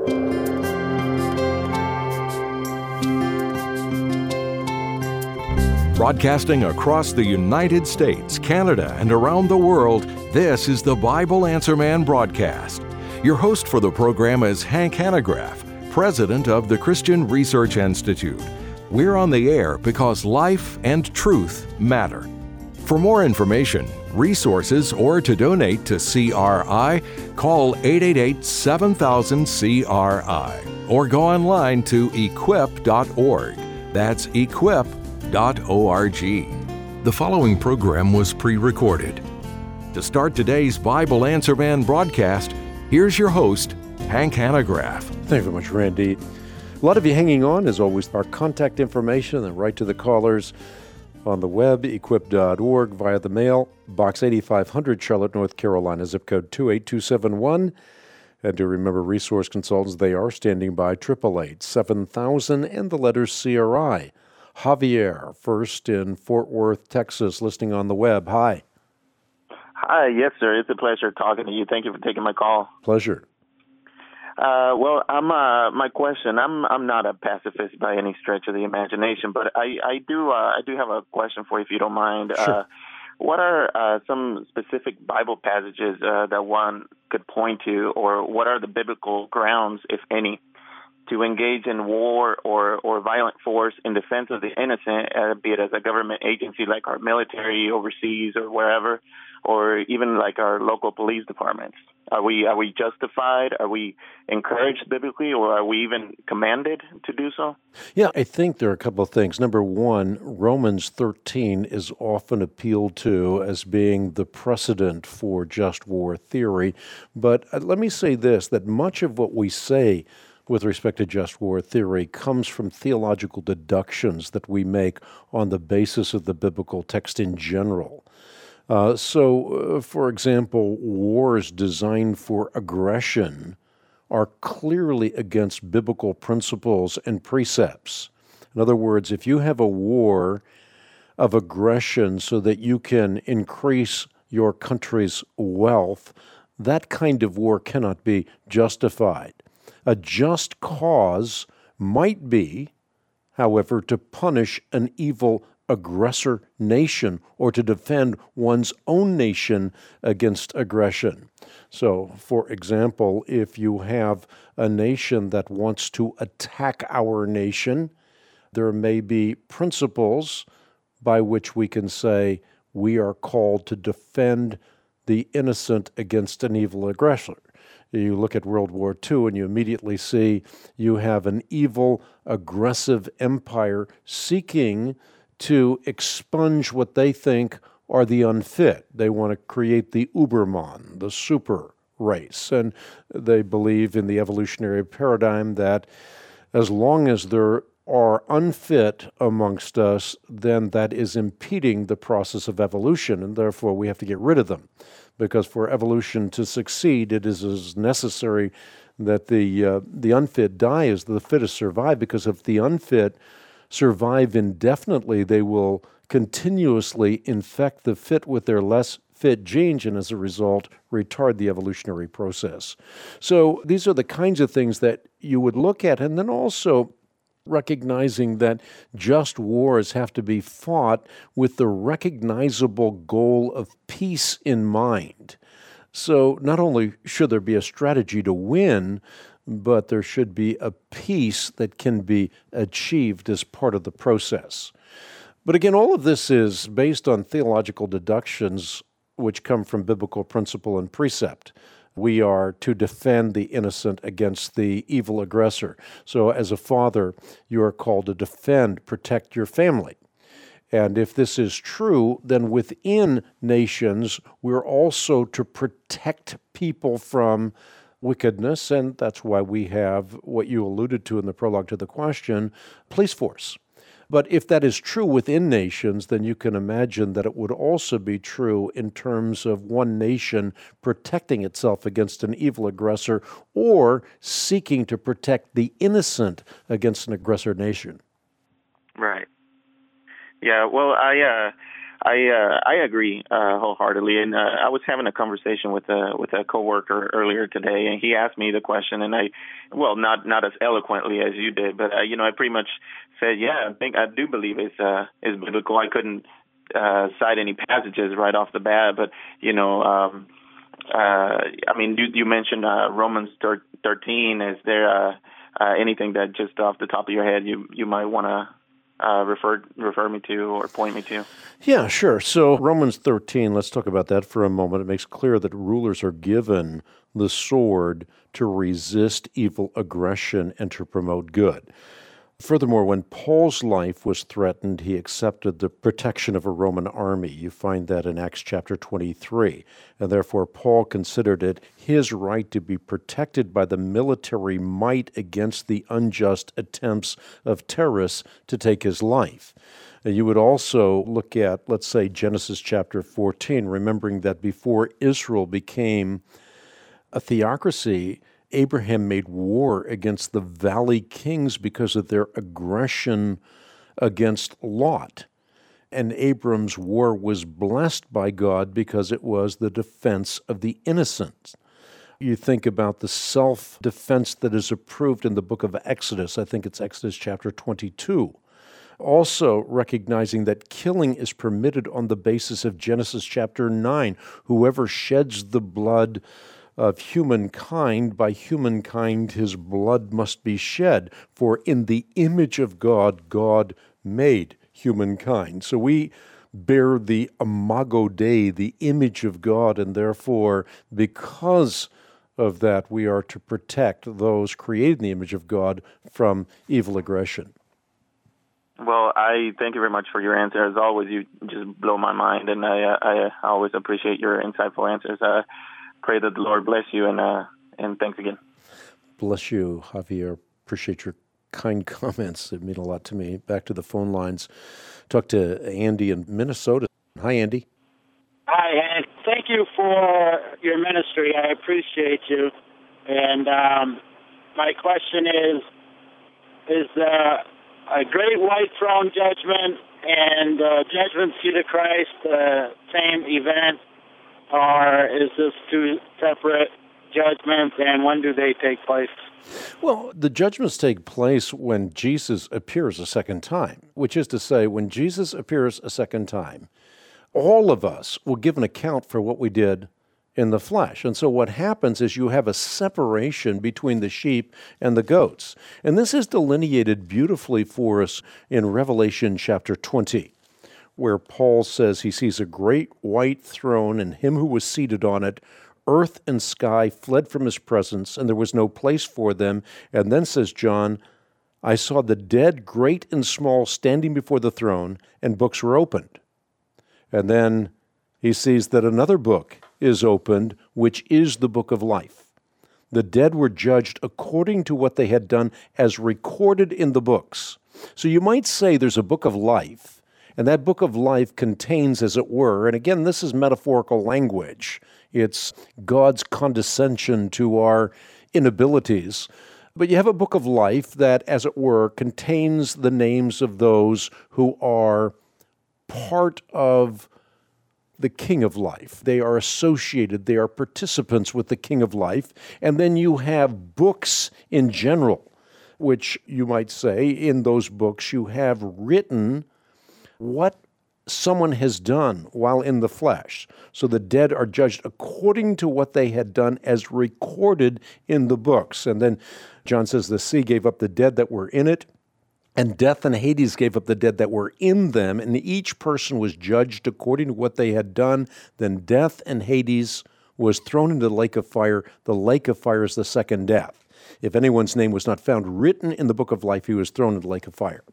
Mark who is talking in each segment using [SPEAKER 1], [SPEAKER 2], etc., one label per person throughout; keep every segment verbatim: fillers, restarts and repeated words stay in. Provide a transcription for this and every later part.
[SPEAKER 1] Broadcasting across the United States, Canada, and around the world, this is the Bible Answer Man broadcast. Your host for the program is Hank Hanegraaff, president of the Christian Research Institute. We're on the air because life and truth matter. For more information, resources, or to donate to C R I, call eight eight eight, seven thousand, C R I or go online to equip dot org. That's equip dot org. The following program was pre-recorded. To start today's Bible Answer Man broadcast, here's your host, Hank Hanegraaff.
[SPEAKER 2] Thank you very much, Randy. A lot of you hanging on, as always, our contact information and right to the callers on the web, equip dot org, via the mail, Box eighty-five hundred, Charlotte, North Carolina, zip code two eight two seven one. And to remember resource consultants, they are standing by, eight eight eight, seven thousand, and the letters C R I. Javier, first in Fort Worth, Texas, listening on the web. Hi.
[SPEAKER 3] Hi, yes, sir. It's a pleasure talking to you. Thank you for taking my call.
[SPEAKER 2] Pleasure.
[SPEAKER 3] Uh, well, I'm uh, my question. I'm I'm not a pacifist by any stretch of the imagination, but I I do uh, I do have a question for you, if you don't mind.
[SPEAKER 2] Sure.
[SPEAKER 3] Uh, what are uh, some specific Bible passages uh, that one could point to, or what are the biblical grounds, if any, to engage in war or, or violent force in defense of the innocent, uh, be it as a government agency like our military overseas or wherever, or even like our local police departments? Are we are we justified? Are we encouraged biblically, or are we even commanded to do so?
[SPEAKER 2] Yeah, I think there are a couple of things. Number one, Romans thirteen is often appealed to as being the precedent for just war theory. But uh, let me say this, that much of what we say with respect to just war theory comes from theological deductions that we make on the basis of the biblical text in general. Uh, so, uh, for example, wars designed for aggression are clearly against biblical principles and precepts. In other words, if you have a war of aggression so that you can increase your country's wealth, that kind of war cannot be justified. A just cause might be, however, to punish an evil aggressor nation or to defend one's own nation against aggression. So, for example, if you have a nation that wants to attack our nation, there may be principles by which we can say we are called to defend the innocent against an evil aggressor. You look at World War Two and you immediately see you have an evil, aggressive empire seeking to expunge what they think are the unfit. They want to create the Uberman, the super race. And they believe in the evolutionary paradigm that as long as there are unfit amongst us, then that is impeding the process of evolution, and therefore we have to get rid of them. Because for evolution to succeed, it is as necessary that the uh, the unfit die as the fittest survive, because if the unfit survive indefinitely, they will continuously infect the fit with their less fit genes and as a result retard the evolutionary process. So these are the kinds of things that you would look at, and then also recognizing that just wars have to be fought with the recognizable goal of peace in mind. So not only should there be a strategy to win, but there should be a peace that can be achieved as part of the process. But again, all of this is based on theological deductions which come from biblical principle and precept. We are to defend the innocent against the evil aggressor. So as a father, you are called to defend, protect your family. And if this is true, then within nations, we're also to protect people from wickedness, and that's why we have what you alluded to in the prologue to the question, police force. But if that is true within nations, then you can imagine that it would also be true in terms of one nation protecting itself against an evil aggressor or seeking to protect the innocent against an aggressor nation.
[SPEAKER 3] Right. Yeah, well, I uh, I uh, I agree uh, wholeheartedly, and uh, I was having a conversation with a with a coworker earlier today, and he asked me the question, and I, well, not not as eloquently as you did, but uh, you know, I pretty much said, yeah, I think I do believe it's uh, is biblical. I couldn't uh, cite any passages right off the bat, but you know, um, uh, I mean, you, you mentioned uh, Romans thirteen. Is there uh, uh, anything that just off the top of your head you you might want to Uh, refer refer me to or point me to?
[SPEAKER 2] Yeah, sure. So Romans thirteen, let's talk about that for a moment. It makes clear that rulers are given the sword to resist evil aggression and to promote good. Furthermore, when Paul's life was threatened, he accepted the protection of a Roman army. You find that in Acts chapter twenty-three. And therefore, Paul considered it his right to be protected by the military might against the unjust attempts of terrorists to take his life. And you would also look at, let's say, Genesis chapter fourteen, remembering that before Israel became a theocracy, Abraham made war against the valley kings because of their aggression against Lot. And Abram's war was blessed by God because it was the defense of the innocent. You think about the self-defense that is approved in the book of Exodus. I think it's Exodus chapter twenty-two. Also recognizing that killing is permitted on the basis of Genesis chapter nine. Whoever sheds the blood of humankind, by humankind his blood must be shed, for in the image of God, God made humankind. So we bear the imago Dei, the image of God, and therefore, because of that, we are to protect those created in the image of God from evil aggression.
[SPEAKER 3] Well, I thank you very much for your answer. As always, you just blow my mind, and I, uh, I always appreciate your insightful answers. Uh, Pray that the Lord bless you, and uh, and thanks again.
[SPEAKER 2] Bless you, Javier. Appreciate your kind comments. It mean a lot to me. Back to the phone lines. Talk to Andy in Minnesota. Hi, Andy.
[SPEAKER 4] Hi, Hank. Thank you for your ministry. I appreciate you. And um, my question is, is uh, a great white throne judgment and uh, judgment seat of Christ the uh, same event? Or is this two separate judgments, and when do they take place?
[SPEAKER 2] Well, the judgments take place when Jesus appears a second time, which is to say, when Jesus appears a second time, all of us will give an account for what we did in the flesh. And so what happens is you have a separation between the sheep and the goats. And this is delineated beautifully for us in Revelation chapter twenty. Where Paul says he sees a great white throne and him who was seated on it. Earth and sky fled from his presence, and there was no place for them. And then says John, I saw the dead, great and small, standing before the throne, and books were opened. And then he sees that another book is opened, which is the book of life. The dead were judged according to what they had done as recorded in the books. So you might say there's a book of life, and that book of life contains, as it were, and again, this is metaphorical language. It's God's condescension to our inabilities. But you have a book of life that, as it were, contains the names of those who are part of the King of Life. They are associated, they are participants with the King of Life. And then you have books in general, which you might say, in those books you have written what someone has done while in the flesh. So the dead are judged according to what they had done as recorded in the books. And then John says the sea gave up the dead that were in it, and death and Hades gave up the dead that were in them, and each person was judged according to what they had done. Then death and Hades was thrown into the lake of fire. The lake of fire is the second death. If anyone's name was not found written in the book of life, he was thrown into the lake of fire.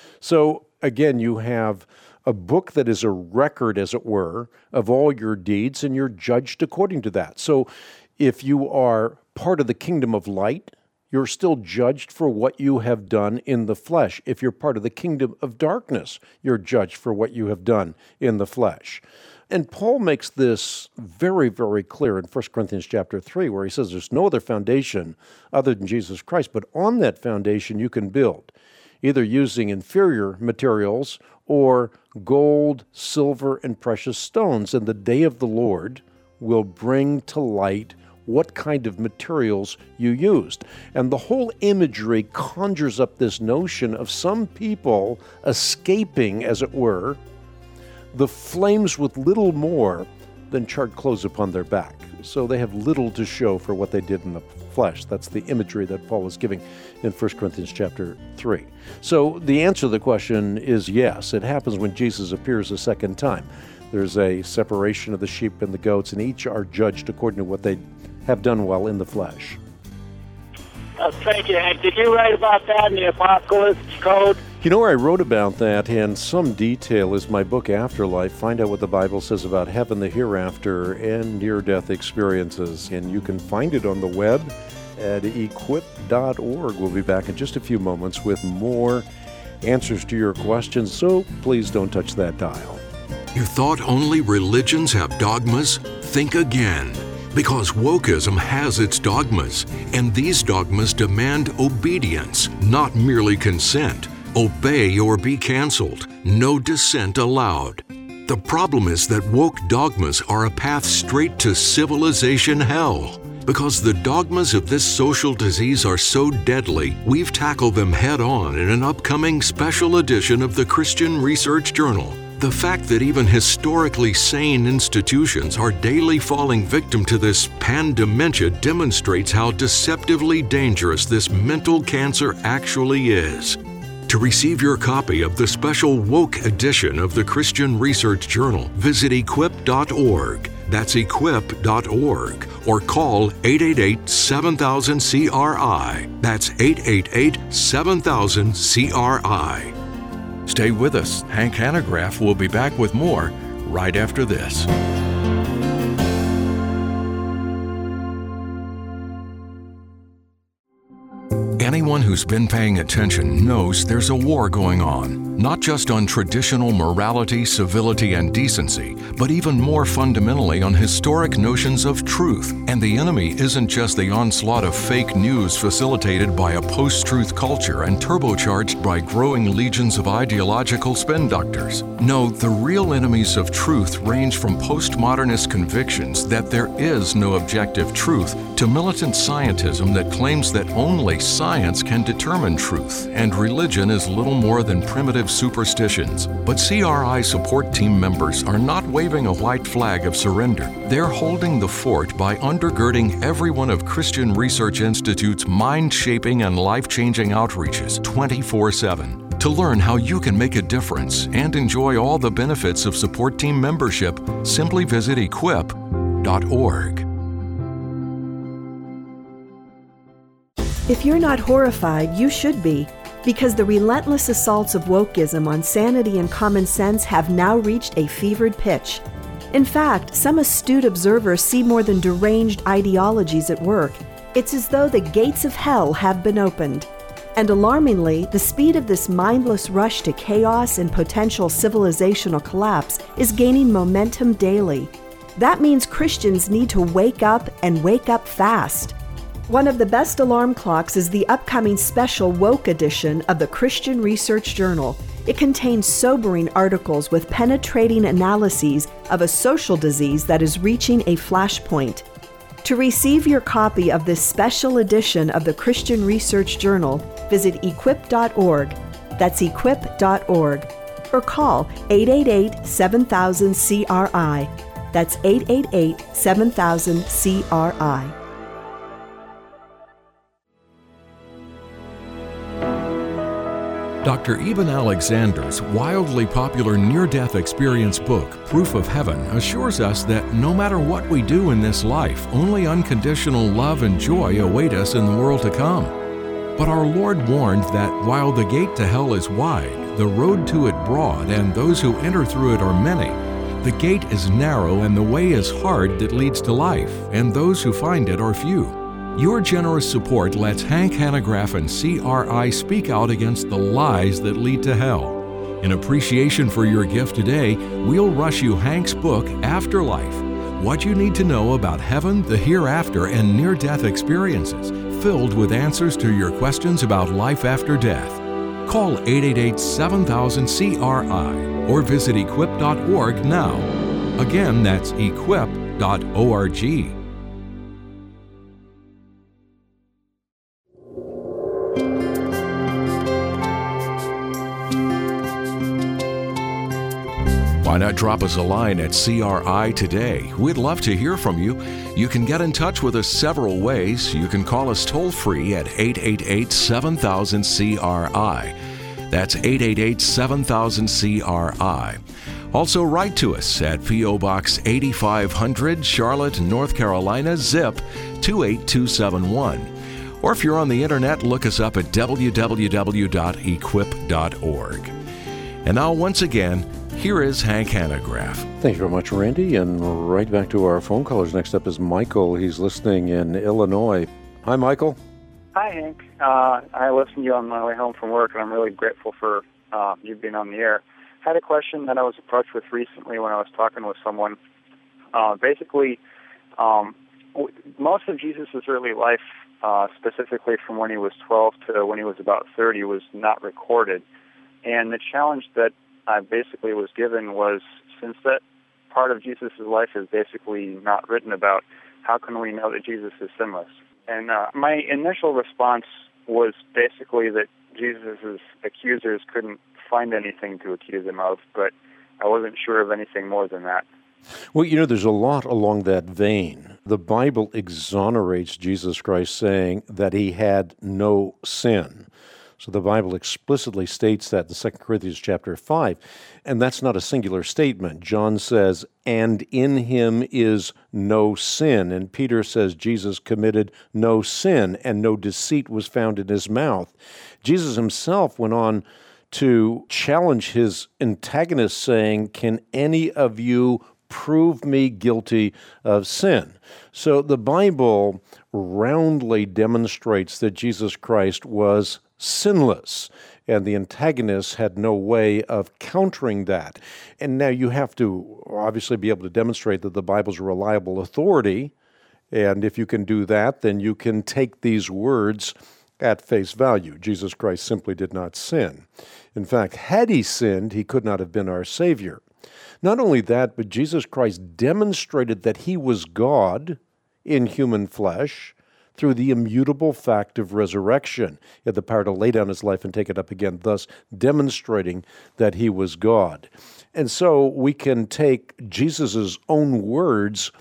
[SPEAKER 2] So again, you have a book that is a record, as it were, of all your deeds, and you're judged according to that. So if you are part of the kingdom of light, you're still judged for what you have done in the flesh. If you're part of the kingdom of darkness, you're judged for what you have done in the flesh. And Paul makes this very, very clear in First Corinthians chapter three, where he says there's no other foundation other than Jesus Christ, but on that foundation you can build. either using inferior materials or gold, silver, and precious stones. And the day of the Lord will bring to light what kind of materials you used. And the whole imagery conjures up this notion of some people escaping, as it were, the flames with little more than charred clothes upon their back. So they have little to show for what they did in the flesh. That's the imagery that Paul is giving in First Corinthians chapter three. So the answer to the question is yes. It happens when Jesus appears a second time. There's a separation of the sheep and the goats, and each are judged according to what they have done well in the flesh.
[SPEAKER 4] Uh, thank you, Hank. Did you write about that in the Apocalypse Code?
[SPEAKER 2] You know where I wrote about that in some detail is my book Afterlife. Find out what the Bible says about heaven, the hereafter, and near-death experiences. And you can find it on the web at equip dot org. We'll be back in just a few moments with more answers to your questions, so please don't touch that dial.
[SPEAKER 1] You thought only religions have dogmas? Think again. Because wokeism has its dogmas, and these dogmas demand obedience, not merely consent. Obey or be canceled. No dissent allowed. The problem is that woke dogmas are a path straight to civilization hell. Because the dogmas of this social disease are so deadly, we've tackled them head-on in an upcoming special edition of the Christian Research Journal. The fact that even historically sane institutions are daily falling victim to this pan-dementia demonstrates how deceptively dangerous this mental cancer actually is. To receive your copy of the special woke edition of the Christian Research Journal, visit equip dot org. That's equip dot org. Or call eight eight eight, seven thousand, C R I. That's eight eight eight, seven thousand, C R I. Stay with us. Hank Hanegraaff will be back with more right after this. Anyone who's been paying attention knows there's a war going on, not just on traditional morality, civility, and decency, but even more fundamentally on historic notions of truth. And the enemy isn't just the onslaught of fake news facilitated by a post-truth culture and turbocharged by growing legions of ideological spin doctors. No, the real enemies of truth range from postmodernist convictions that there is no objective truth to militant scientism that claims that only science can determine truth, and religion is little more than primitive superstitions. But C R I support team members are not waving a white flag of surrender. They're holding the fort by undergirding every one of Christian Research Institute's mind-shaping and life-changing outreaches twenty-four seven. To learn how you can make a difference and enjoy all the benefits of support team membership, simply visit equip dot org.
[SPEAKER 5] If you're not horrified, you should be, because the relentless assaults of wokeism on sanity and common sense have now reached a fevered pitch. In fact, some astute observers see more than deranged ideologies at work. It's as though the gates of hell have been opened. And alarmingly, the speed of this mindless rush to chaos and potential civilizational collapse is gaining momentum daily. That means Christians need to wake up and wake up fast. One of the best alarm clocks is the upcoming special Woke edition of the Christian Research Journal. It contains sobering articles with penetrating analyses of a social disease that is reaching a flashpoint. To receive your copy of this special edition of the Christian Research Journal, visit equip dot org. That's equip dot org. Or call eight eight eight, seven thousand, C R I. That's eight eight eight, seven thousand, C R I.
[SPEAKER 1] Doctor Eben Alexander's wildly popular near-death experience book, Proof of Heaven, assures us that no matter what we do in this life, only unconditional love and joy await us in the world to come. But our Lord warned that while the gate to hell is wide, the road to it broad, and those who enter through it are many, the gate is narrow and the way is hard that leads to life, and those who find it are few. Your generous support lets Hank Hanegraaff and C R I speak out against the lies that lead to hell. In appreciation for your gift today, we'll rush you Hank's book, Afterlife, What You Need to Know About Heaven, the Hereafter, and Near-Death Experiences, filled with answers to your questions about life after death. Call eight eight eight, seven thousand, C R I or visit equip dot org now. Again, that's equip dot org. Why not drop us a line at C R I today? We'd love to hear from you. You can get in touch with us several ways. You can call us toll-free at eight eight eight, seven thousand, C R I. That's eight eight eight, seven thousand, C R I. Also write to us at P O. Box eighty-five hundred, Charlotte, North Carolina, zip two eight two seven one. Or if you're on the internet, look us up at w w w dot equip dot org. And now, once again, here is Hank Hanegraaff.
[SPEAKER 2] Thank you very much, Randy. And right back to our phone callers. Next up is Michael. He's listening in Illinois. Hi, Michael.
[SPEAKER 6] Hi, Hank. Uh, I listened to you on my way home from work, and I'm really grateful for uh, you being on the air. I had a question that I was approached with recently when I was talking with someone. Uh, basically, um, w- most of Jesus' early life, uh, specifically from when he was twelve to when he was about thirty, was not recorded. And the challenge that I basically was given was, since that part of Jesus' life is basically not written about, how can we know that Jesus is sinless? And uh, my initial response was basically that Jesus' accusers couldn't find anything to accuse him of, but I wasn't sure of anything more than that.
[SPEAKER 2] Well, you know, there's a lot along that vein. The Bible exonerates Jesus Christ, saying that he had no sin. So the Bible explicitly states that in Second Corinthians chapter five, and that's not a singular statement. John says, and in him is no sin. And Peter says Jesus committed no sin, and no deceit was found in his mouth. Jesus himself went on to challenge his antagonists, saying, can any of you prove me guilty of sin? So the Bible roundly demonstrates that Jesus Christ was sinless, and the antagonists had no way of countering that. And now you have to obviously be able to demonstrate that the Bible's a reliable authority, and if you can do that, then you can take these words at face value. Jesus Christ simply did not sin. In fact, had he sinned, he could not have been our Savior. Not only that, but Jesus Christ demonstrated that he was God in human flesh through the immutable fact of resurrection. He had the power to lay down his life and take it up again, thus demonstrating that he was God. And so we can take Jesus' own words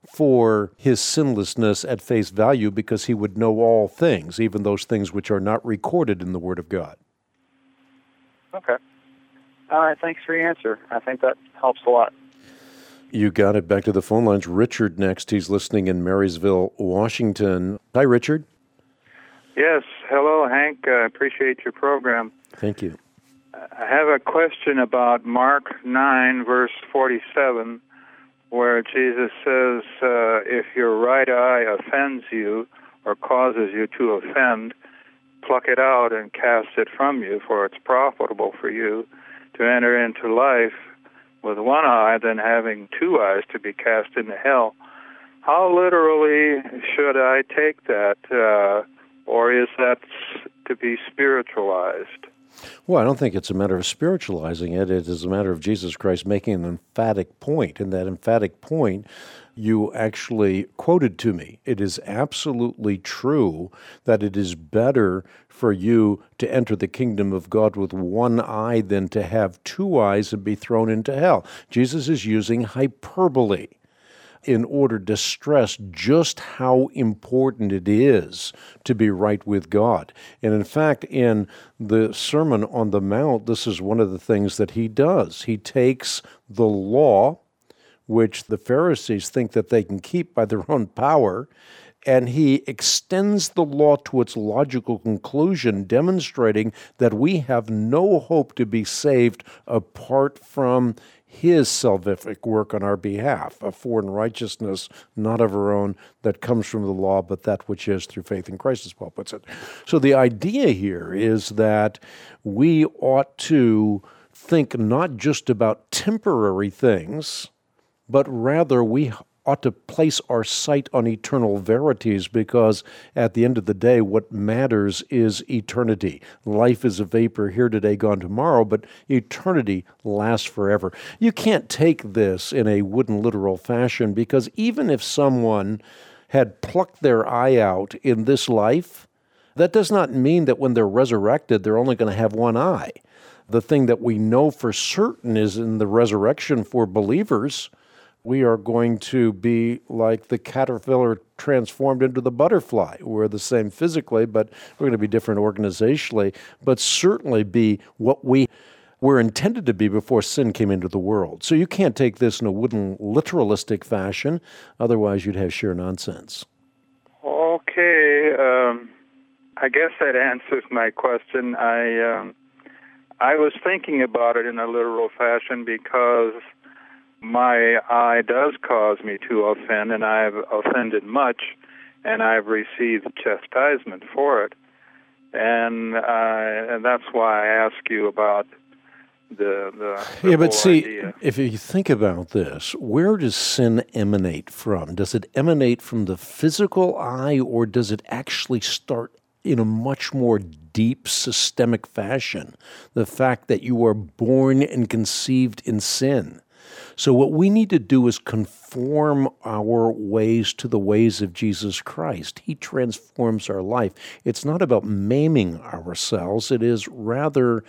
[SPEAKER 2] for his sinlessness at face value, because he would know all things, even those things which are not recorded in the Word of God.
[SPEAKER 6] Okay. All right, thanks for your answer. I think that helps a lot.
[SPEAKER 2] You got it. Back to the phone lines. Richard next. He's listening in Marysville, Washington. Hi, Richard.
[SPEAKER 7] Yes. Hello, Hank. I appreciate your program.
[SPEAKER 2] Thank you.
[SPEAKER 7] I have a question about Mark nine, verse forty-seven, where Jesus says, uh, if your right eye offends you or causes you to offend, pluck it out and cast it from you, for it's profitable for you to enter into life with one eye than having two eyes to be cast into hell. How literally should I take that, uh, or is that to be spiritualized?
[SPEAKER 2] Well, I don't think it's a matter of spiritualizing it. It is a matter of Jesus Christ making an emphatic point, and that emphatic point you actually quoted to me. It is absolutely true that it is better for you to enter the kingdom of God with one eye than to have two eyes and be thrown into hell. Jesus is using hyperbole in order to stress just how important it is to be right with God. And in fact, in the Sermon on the Mount, this is one of the things that he does. He takes the law, which the Pharisees think that they can keep by their own power, and he extends the law to its logical conclusion, demonstrating that we have no hope to be saved apart from his salvific work on our behalf, a foreign righteousness, not of our own, that comes from the law, but that which is through faith in Christ, as Paul puts it. So the idea here is that we ought to think not just about temporary things, but rather we ought to place our sight on eternal verities, because at the end of the day, what matters is eternity. Life is a vapor, here today, gone tomorrow, but eternity lasts forever. You can't take this in a wooden literal fashion, because even if someone had plucked their eye out in this life, that does not mean that when they're resurrected, they're only going to have one eye. The thing that we know for certain is in the resurrection for believers, we are going to be like the caterpillar transformed into the butterfly. We're the same physically, but we're going to be different organizationally, but certainly be what we were intended to be before sin came into the world. So you can't take this in a wooden literalistic fashion, otherwise you'd have sheer nonsense.
[SPEAKER 7] Okay, um, I guess that answers my question. I um, I was thinking about it in a literal fashion because my eye does cause me to offend, and I've offended much, and I've received chastisement for it. And, uh, and that's why I ask you about the, the, the
[SPEAKER 2] yeah, but see,
[SPEAKER 7] idea.
[SPEAKER 2] If you think about this, where does sin emanate from? Does it emanate from the physical eye, or does it actually start in a much more deep systemic fashion? The fact that you are born and conceived in sin. So what we need to do is conform our ways to the ways of Jesus Christ. He transforms our life. It's not about maiming ourselves. It is rather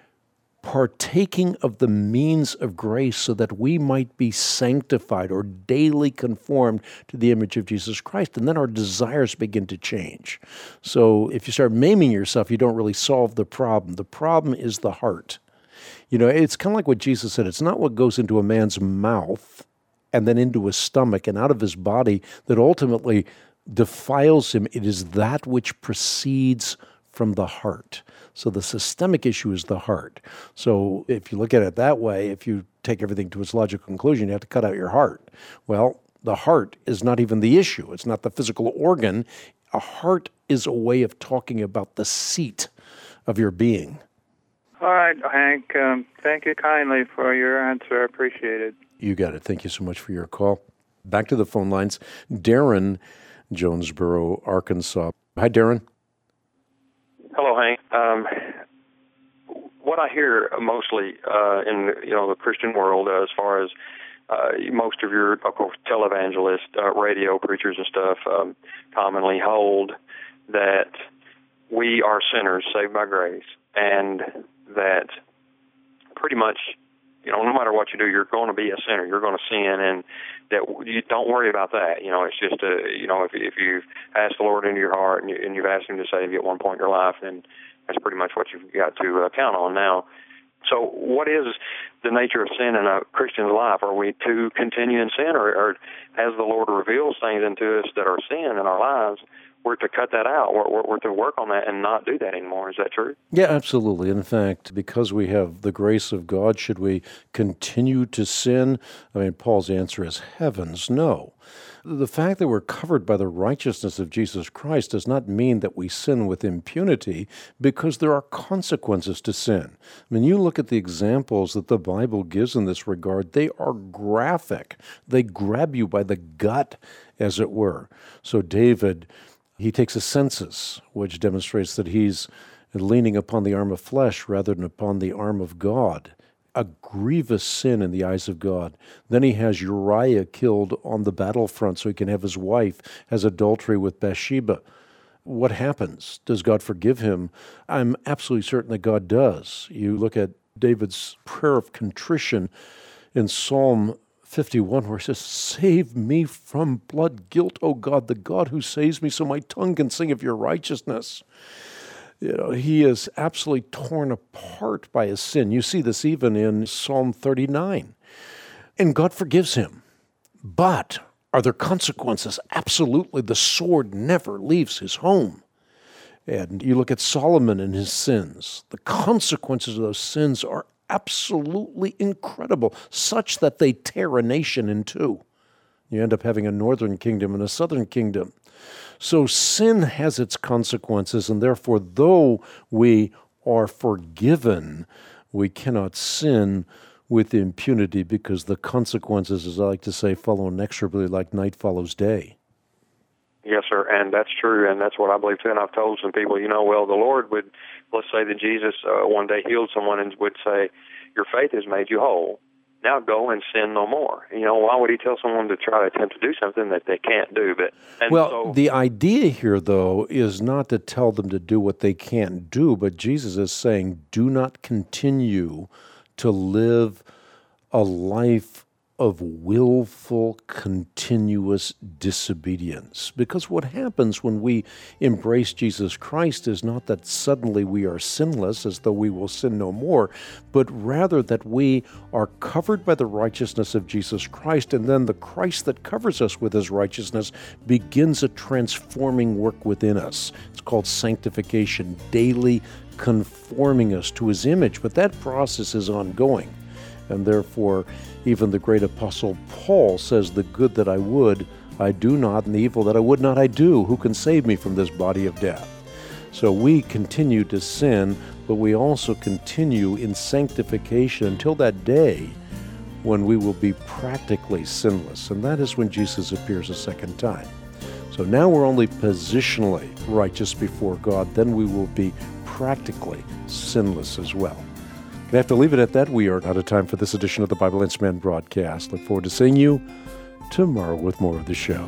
[SPEAKER 2] partaking of the means of grace so that we might be sanctified or daily conformed to the image of Jesus Christ. And then our desires begin to change. So if you start maiming yourself, you don't really solve the problem. The problem is the heart. You know, it's kind of like what Jesus said. It's not what goes into a man's mouth and then into his stomach and out of his body that ultimately defiles him. It is that which proceeds from the heart. So the systemic issue is the heart. So if you look at it that way, if you take everything to its logical conclusion, you have to cut out your heart. Well, the heart is not even the issue. It's not the physical organ. A heart is a way of talking about the seat of your being.
[SPEAKER 7] All right, Hank, um, thank you kindly for your answer. I appreciate it.
[SPEAKER 2] You got it. Thank you so much for your call. Back to the phone lines. Darren, Jonesboro, Arkansas. Hi, Darren.
[SPEAKER 8] Hello, Hank. Um, what I hear mostly uh, in you know the Christian world, uh, as far as uh, most of your, of course, televangelist, uh, radio preachers and stuff, um, commonly hold that we are sinners saved by grace, and that pretty much, you know, no matter what you do, you're going to be a sinner. You're going to sin, and that you don't worry about that. You know, it's just a, you know, if if you've asked the Lord into your heart and, you, and you've asked Him to save you at one point in your life, then that's pretty much what you've got to uh, count on now. So, what is the nature of sin in a Christian's life? Are we to continue in sin, or, or has the Lord revealed things into us that are sin in our lives? We're to cut that out. We're, we're, we're to work on that and not do that anymore. Is that true?
[SPEAKER 2] Yeah, absolutely. In fact, because we have the grace of God, should we continue to sin? I mean, Paul's answer is heavens, no. The fact that we're covered by the righteousness of Jesus Christ does not mean that we sin with impunity, because there are consequences to sin. I mean, you look at the examples that the Bible gives in this regard, they are graphic. They grab you by the gut, as it were. So David, he takes a census, which demonstrates that he's leaning upon the arm of flesh rather than upon the arm of God. A grievous sin in the eyes of God. Then he has Uriah killed on the battlefront so he can have his wife, has adultery with Bathsheba. What happens? Does God forgive him? I'm absolutely certain that God does. You look at David's prayer of contrition in Psalm fifty-one, where it says, "Save me from blood guilt, O God, the God who saves me, so my tongue can sing of your righteousness." You know, he is absolutely torn apart by his sin. You see this even in Psalm thirty-nine. And God forgives him. But are there consequences? Absolutely. The sword never leaves his home. And you look at Solomon and his sins. The consequences of those sins are absolutely incredible, such that they tear a nation in two. You end up having a northern kingdom and a southern kingdom. So sin has its consequences, and therefore, though we are forgiven, we cannot sin with impunity, because the consequences, as I like to say, follow inexorably like night follows day.
[SPEAKER 8] Yes, sir, and that's true, and that's what I believe too. And I've told some people, you know, well, the Lord would, let's say that Jesus uh, one day healed someone and would say, your faith has made you whole. Now go and sin no more. You know, why would he tell someone to try to attempt to do something that they can't do? But and
[SPEAKER 2] Well,
[SPEAKER 8] so,
[SPEAKER 2] the idea here, though, is not to tell them to do what they can't do, but Jesus is saying, do not continue to live a life of willful, continuous disobedience. Because what happens when we embrace Jesus Christ is not that suddenly we are sinless, as though we will sin no more, but rather that we are covered by the righteousness of Jesus Christ, and then the Christ that covers us with his righteousness begins a transforming work within us. It's called sanctification, daily conforming us to his image, but that process is ongoing. And therefore, even the great apostle Paul says, the good that I would, I do not, and the evil that I would not, I do. Who can save me from this body of death? So we continue to sin, but we also continue in sanctification until that day when we will be practically sinless. And that is when Jesus appears a second time. So now we're only positionally righteous before God, then we will be practically sinless as well. We have to leave it at that. We are out of time for this edition of the Bible Answer Man broadcast. Look forward to seeing you tomorrow with more of the show.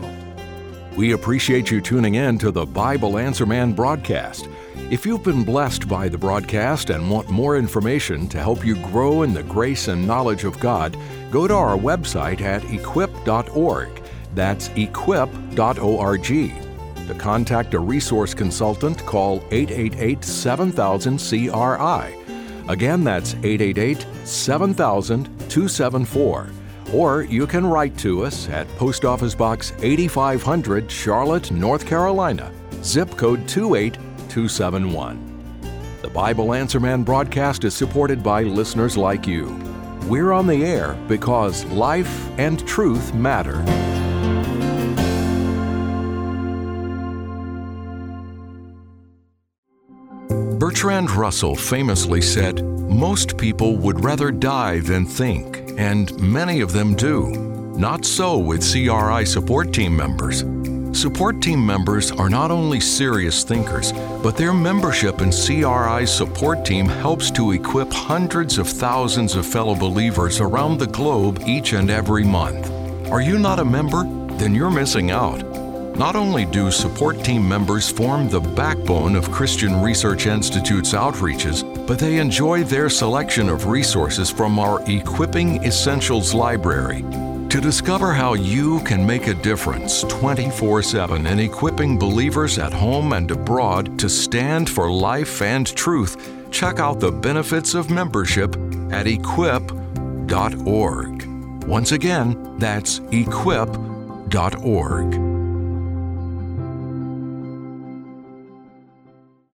[SPEAKER 1] We appreciate you tuning in to the Bible Answer Man broadcast. If you've been blessed by the broadcast and want more information to help you grow in the grace and knowledge of God, go to our website at equip dot org. That's equip dot org. To contact a resource consultant, call eight eight eight, seven thousand, C R I. Again, that's eight eight eight, seven thousand, two seven four. Or you can write to us at Post Office Box eighty-five hundred, Charlotte, North Carolina, zip code two eight two seven one. The Bible Answer Man broadcast is supported by listeners like you. We're on the air because life and truth matter. Bertrand Russell famously said, "Most people would rather die than think, and many of them do. Not so with C R I support team members. Support team members are not only serious thinkers, but their membership in C R I's support team helps to equip hundreds of thousands of fellow believers around the globe each and every month. Are you not a member? Then you're missing out. Not only do support team members form the backbone of Christian Research Institute's outreaches, but they enjoy their selection of resources from our Equipping Essentials library. To discover how you can make a difference twenty-four seven in equipping believers at home and abroad to stand for life and truth, check out the benefits of membership at equip dot org. Once again, that's equip dot org.